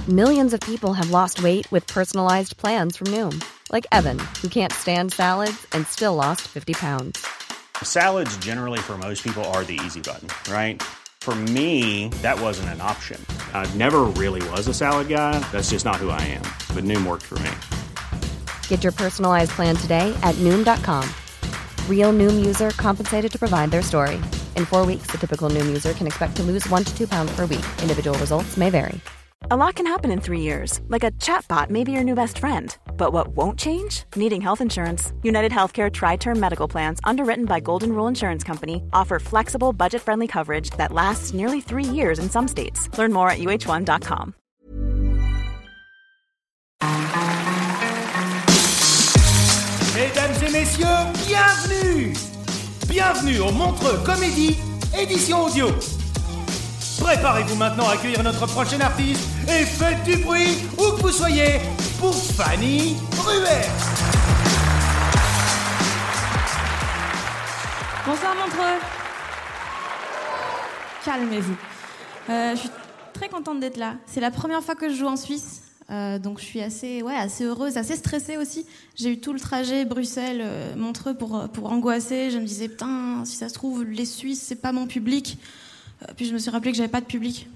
Millions of people have lost weight with personalized plans from Noom. Like Evan, who can't stand salads and still lost 50 pounds. Salads generally for most people are the easy button, right? For me, that wasn't an option. I never really was a salad guy. That's just not who I am. But Noom worked for me. Get your personalized plan today at Noom.com. Real Noom user compensated to provide their story. In 4 weeks, the typical Noom user can expect to lose 1 to 2 pounds per week. Individual results may vary. A lot can happen in 3 years, like a chatbot may be your new best friend. But what won't change? Needing health insurance. United Healthcare Tri-Term Medical Plans, underwritten by Golden Rule Insurance Company, offer flexible, budget-friendly coverage that lasts nearly 3 years in some states. Learn more at uh1.com. Mesdames et messieurs, bienvenue! Bienvenue au Montreux Comédie, édition audio. Préparez-vous maintenant à accueillir notre prochain artiste et faites du bruit où que vous soyez pour Fanny Ruher. Bonsoir Montreux. Calmez-vous. Je suis très contente d'être là. C'est la première fois que je joue en Suisse. Donc je suis assez heureuse, assez stressée aussi. J'ai eu tout le trajet Bruxelles-Montreux pour angoisser. Je me disais, putain, si ça se trouve, les Suisses, c'est pas mon public. Puis je me suis rappelé que j'avais pas de public.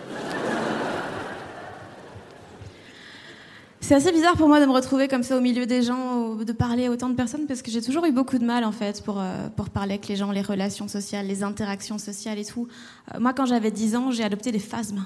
C'est assez bizarre pour moi de me retrouver comme ça au milieu des gens, de parler à autant de personnes, parce que j'ai toujours eu beaucoup de mal en fait pour parler avec les gens, les relations sociales, les interactions sociales et tout. Moi, quand j'avais 10 ans, j'ai adopté des phasmes.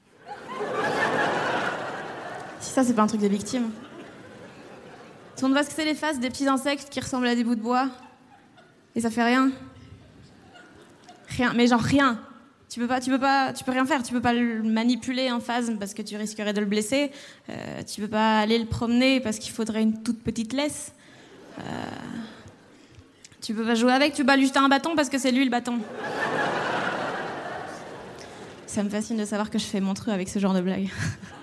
Si ça, c'est pas un truc de victime. Tout le monde voit ce que c'est les phasmes, des petits insectes qui ressemblent à des bouts de bois. Et ça fait rien. Rien, mais genre rien. Tu peux rien faire. Tu peux pas le manipuler un phasme parce que tu risquerais de le blesser. Tu peux pas aller le promener parce qu'il faudrait une toute petite laisse. Tu peux pas jouer avec. Tu peux pas lui jeter un bâton parce que c'est lui le bâton. Ça me fascine de savoir que je fais Montreux avec ce genre de blague.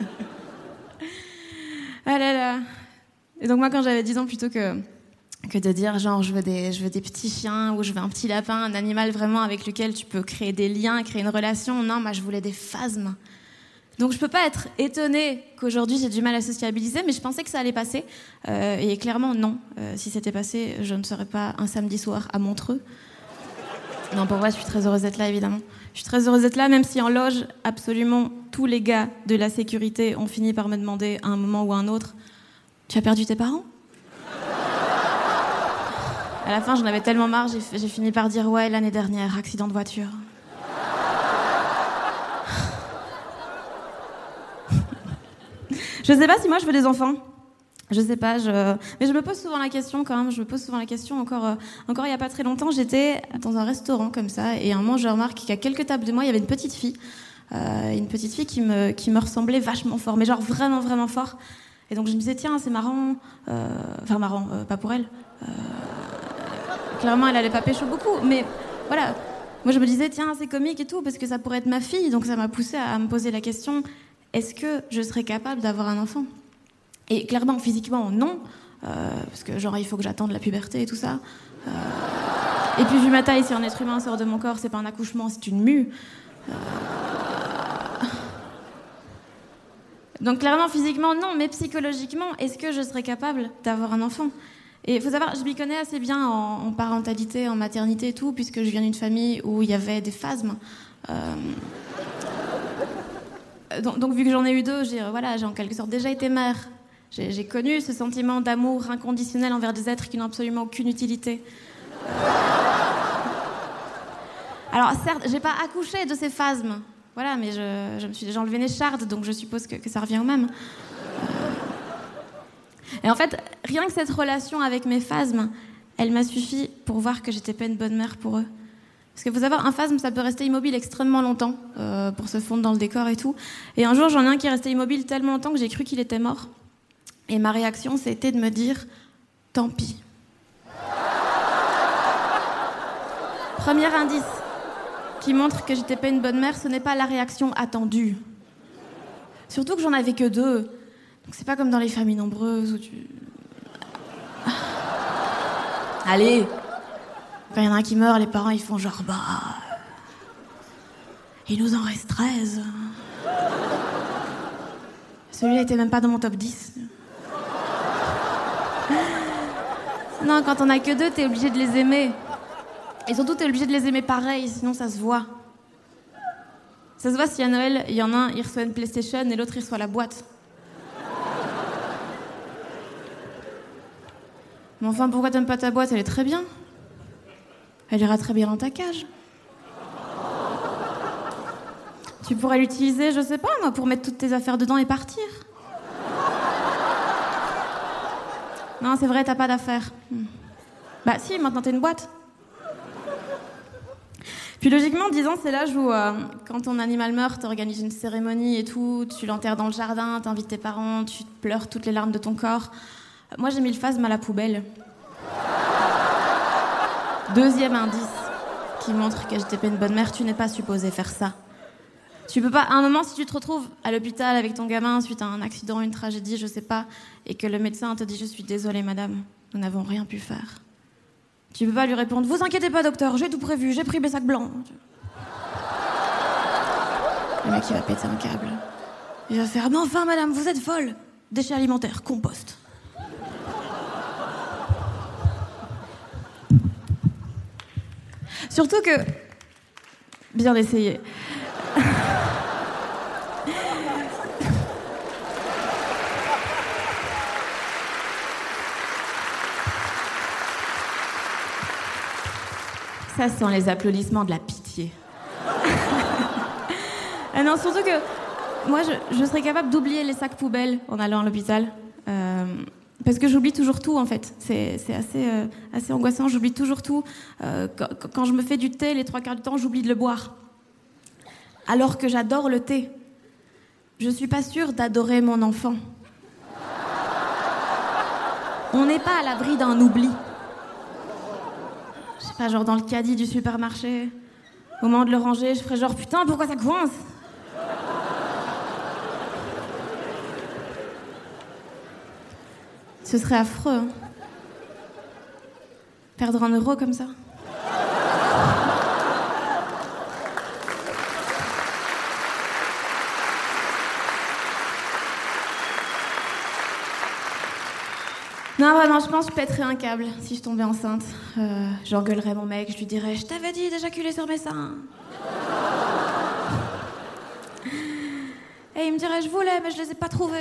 Ah là là. Et donc moi, quand j'avais 10 ans, plutôt que de dire genre je veux des petits chiens ou je veux un petit lapin, un animal vraiment avec lequel tu peux créer des liens, créer une relation, non, moi je voulais des phasmes. Donc je peux pas être étonnée qu'aujourd'hui j'ai du mal à sociabiliser, mais je pensais que ça allait passer. Et clairement non. Si c'était passé, je ne serais pas un samedi soir à Montreux. Non, pour moi, je suis très heureuse d'être là, évidemment. Je suis très heureuse d'être là, même si en loge, absolument tous les gars de la sécurité ont fini par me demander à un moment ou à un autre « Tu as perdu tes parents ?» À la fin, j'en avais tellement marre, j'ai fini par dire « Ouais, l'année dernière, accident de voiture. » Je sais pas si moi je veux des enfants. Je sais pas, mais je me pose souvent la question quand même. Je me pose souvent la question. Encore il y a pas très longtemps, j'étais dans un restaurant comme ça, et à un moment, je remarque qu'à quelques tables de moi, il y avait une petite fille qui me ressemblait vachement fort, mais genre vraiment vraiment fort. Et donc je me disais tiens, c'est marrant, pas pour elle. Clairement, elle allait pas pécho beaucoup, mais voilà. Moi, je me disais tiens, c'est comique et tout parce que ça pourrait être ma fille. Donc ça m'a poussée à me poser la question est-ce que je serais capable d'avoir un enfant ? Et clairement, physiquement, non, parce que genre il faut que j'attende la puberté et tout ça. Et puis vu ma taille, si un être humain sort de mon corps, c'est pas un accouchement, c'est une mue. Donc clairement, physiquement, non, mais psychologiquement, est-ce que je serais capable d'avoir un enfant ? Et il faut savoir, je m'y connais assez bien en parentalité, en maternité et tout, puisque je viens d'une famille où il y avait des phasmes. Donc vu que j'en ai eu 2, j'ai en quelque sorte déjà été mère. J'ai connu ce sentiment d'amour inconditionnel envers des êtres qui n'ont absolument aucune utilité. Alors certes, j'ai pas accouché de ces phasmes, voilà, mais je me suis déjà enlevé une écharde, donc je suppose que ça revient au même. Et en fait, rien que cette relation avec mes phasmes, elle m'a suffi pour voir que j'étais pas une bonne mère pour eux. Parce que faut savoir, un phasme, ça peut rester immobile extrêmement longtemps, pour se fondre dans le décor et tout. Et un jour, j'en ai un qui est resté immobile tellement longtemps que j'ai cru qu'il était mort. Et ma réaction, c'était de me dire « Tant pis ». Premier indice qui montre que j'étais pas une bonne mère, ce n'est pas la réaction attendue. Surtout que j'en avais que 2. Donc c'est pas comme dans les familles nombreuses où tu... Allez, quand il y en a un qui meurt, les parents ils font genre « Bah... il nous en reste 13 ». Celui-là était même pas dans mon top 10. Non, quand on a que 2, t'es obligé de les aimer. Et surtout, t'es obligé de les aimer pareil, sinon ça se voit. Ça se voit si à Noël, il y en a un, il reçoit une PlayStation et l'autre, il reçoit la boîte. Mais enfin, pourquoi t'aimes pas ta boîte? Elle est très bien. Elle ira très bien dans ta cage. Tu pourrais l'utiliser, je sais pas, moi, pour mettre toutes tes affaires dedans et partir. Non, c'est vrai, t'as pas d'affaires. Bah si, maintenant t'as une boîte. Puis logiquement, 10 ans, c'est l'âge où, quand ton animal meurt, t'organises une cérémonie et tout, tu l'enterres dans le jardin, t'invites tes parents, tu pleures toutes les larmes de ton corps. Moi, j'ai mis le phasme à la poubelle. Deuxième indice qui montre que j'étais pas une bonne mère, tu n'es pas supposée faire ça. Tu peux pas, à un moment, si tu te retrouves à l'hôpital avec ton gamin suite à un accident, une tragédie, je sais pas, et que le médecin te dit « Je suis désolée, madame, nous n'avons rien pu faire ». Tu peux pas lui répondre « Vous inquiétez pas, docteur, j'ai tout prévu, j'ai pris mes sacs blancs ». Le mec, il va péter un câble. Il va faire « Mais enfin, madame, vous êtes folle ! Déchets alimentaires, compost ». Surtout que... Bien essayé. Ça sent les applaudissements de la pitié. Ah non, surtout que moi, je serais capable d'oublier les sacs poubelles en allant à l'hôpital. Parce que j'oublie toujours tout, en fait. C'est assez angoissant, j'oublie toujours tout. Quand je me fais du thé, les 3/4 du temps, j'oublie de le boire. Alors que j'adore le thé. Je suis pas sûre d'adorer mon enfant. On n'est pas à l'abri d'un oubli. Je sais pas, genre dans le caddie du supermarché, au moment de le ranger, je ferais genre putain, pourquoi ça coince? Ce serait affreux, hein. Perdre 1 euro comme ça. Non, vraiment, je pense que je pèterais un câble si je tombais enceinte. J'engueulerais mon mec, je lui dirais « Je t'avais dit d'éjaculer sur mes seins !» Et il me dirait « Je voulais, mais je les ai pas trouvés !»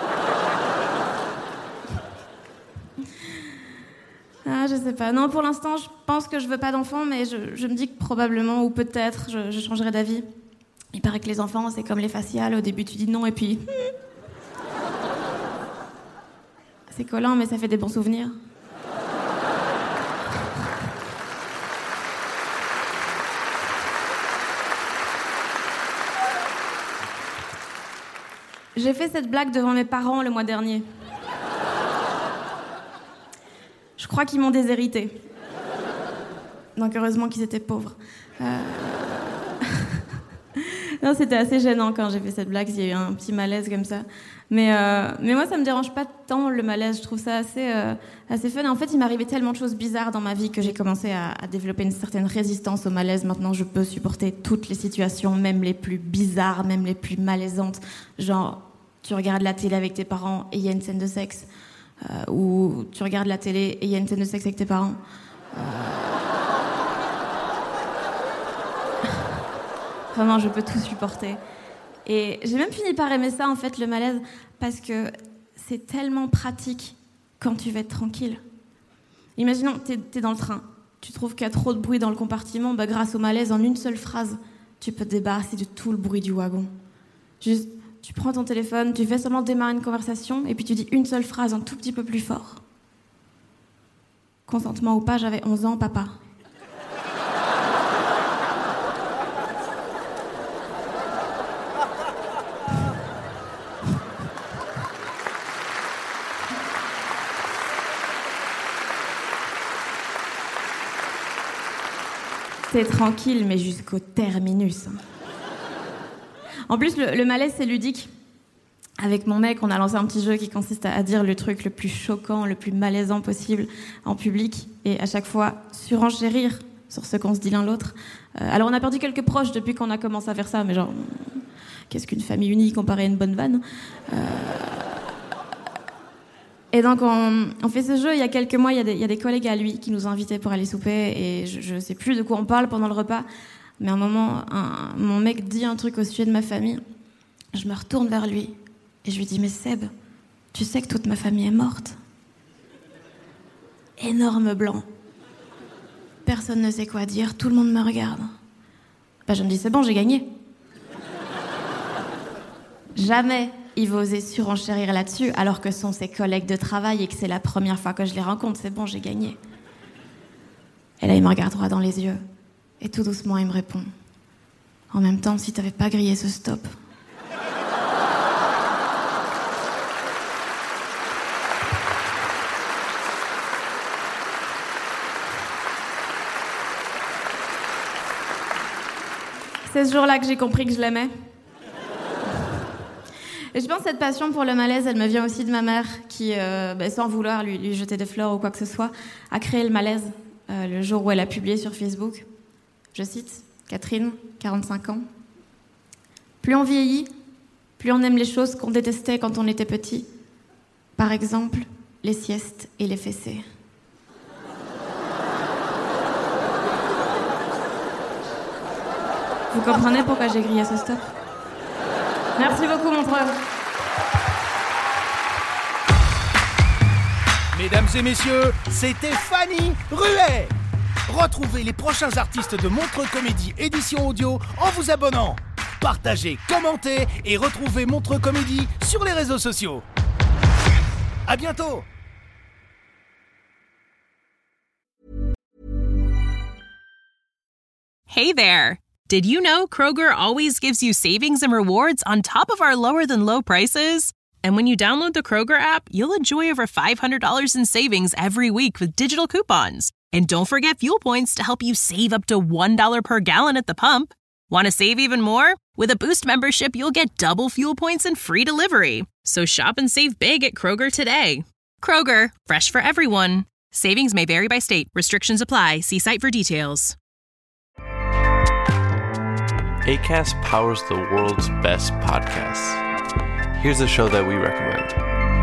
Ah, je sais pas. Non, pour l'instant, je pense que je veux pas d'enfant, mais je me dis que probablement, ou peut-être, je changerai d'avis. Il paraît que les enfants, c'est comme les faciales. Au début, tu dis non, et puis... C'est collant, mais ça fait des bons souvenirs. J'ai fait cette blague devant mes parents le mois dernier. Je crois qu'ils m'ont déshérité. Donc heureusement qu'ils étaient pauvres. Non, c'était assez gênant quand j'ai fait cette blague, il y a eu un petit malaise comme ça. Mais moi, ça me dérange pas tant le malaise, je trouve ça assez fun. Et en fait, il m'arrivait tellement de choses bizarres dans ma vie que j'ai commencé à développer une certaine résistance au malaise. Maintenant, je peux supporter toutes les situations, même les plus bizarres, même les plus malaisantes. Genre, tu regardes la télé avec tes parents et il y a une scène de sexe. Ou tu regardes la télé et il y a une scène de sexe avec tes parents. Vraiment, je peux tout supporter. Et j'ai même fini par aimer ça, en fait, le malaise, parce que c'est tellement pratique quand tu veux être tranquille. Imaginons, t'es dans le train, tu trouves qu'il y a trop de bruit dans le compartiment, bah, grâce au malaise, en une seule phrase, tu peux te débarrasser de tout le bruit du wagon. Juste, tu prends ton téléphone, tu fais seulement démarrer une conversation, et puis tu dis une seule phrase un tout petit peu plus fort. Consentement ou pas, j'avais 11 ans, papa. C'est tranquille, mais jusqu'au terminus. En plus, le malaise, c'est ludique. Avec mon mec, on a lancé un petit jeu qui consiste à dire le truc le plus choquant, le plus malaisant possible en public, et à chaque fois qu'est-ce qu'une famille unie comparée à une bonne vanne. Et donc, on fait ce jeu. Il y a quelques mois, il y a des collègues à lui qui nous ont invités pour aller souper. Et je sais plus de quoi on parle pendant le repas. Mais à un moment, mon mec dit un truc au sujet de ma famille. Je me retourne vers lui et je lui dis « Mais Seb, tu sais que toute ma famille est morte ?» Énorme blanc. Personne ne sait quoi dire, tout le monde me regarde. Je me dis « C'est bon, j'ai gagné. » Jamais il va oser surenchérir là-dessus, alors que ce sont ses collègues de travail et que c'est la première fois que je les rencontre. C'est bon, j'ai gagné. Et là, il me regarde droit dans les yeux. Et tout doucement, il me répond « En même temps, si t'avais pas grillé ce stop... » C'est ce jour-là que j'ai compris que je l'aimais. Et je pense que cette passion pour le malaise, elle me vient aussi de ma mère qui, sans vouloir lui jeter des fleurs ou quoi que ce soit, a créé le malaise le jour où elle a publié sur Facebook. Je cite, Catherine, 45 ans. « Plus on vieillit, plus on aime les choses qu'on détestait quand on était petit. Par exemple, les siestes et les fessées. » Vous comprenez pourquoi j'ai grillé ce stop? Merci beaucoup, Montreux. Mesdames et messieurs, c'était Fanny Ruet. Retrouvez les prochains artistes de Montreux Comédie édition audio en vous abonnant. Partagez, commentez et retrouvez Montreux Comédie sur les réseaux sociaux. À bientôt. Hey there. Did you know Kroger always gives you savings and rewards on top of our lower-than-low prices? And when you download the Kroger app, you'll enjoy over $500 in savings every week with digital coupons. And don't forget fuel points to help you save up to $1 per gallon at the pump. Want to save even more? With a Boost membership, you'll get double fuel points and free delivery. So shop and save big at Kroger today. Kroger, fresh for everyone. Savings may vary by state. Restrictions apply. See site for details. Acast powers the world's best podcasts. Here's a show that we recommend.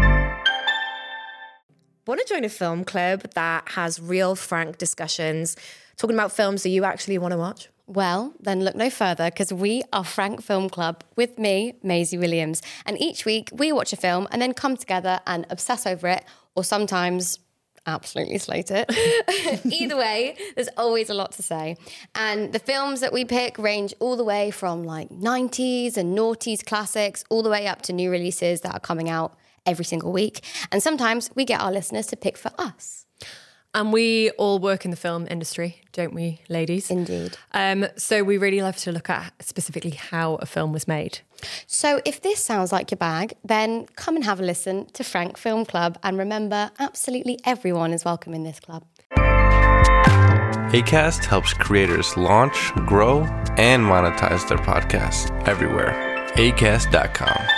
Want to join a film club that has real, frank discussions, talking about films that you actually want to watch? Well, then look no further, because we are Frank Film Club with me, Maisie Williams. And each week we watch a film and then come together and obsess over it, or sometimes absolutely slate it. Either way, there's always a lot to say. And the films that we pick range all the way from like 90s and noughties classics, all the way up to new releases that are coming out every single week. And sometimes we get our listeners to pick for us. And we all work in the film industry, don't we, ladies? Indeed. So we really love to look at specifically how a film was made. So if this sounds like your bag, then come and have a listen to Frank Film Club. And remember, absolutely everyone is welcome in this club. Acast helps creators launch, grow, and monetize their podcasts everywhere. Acast.com.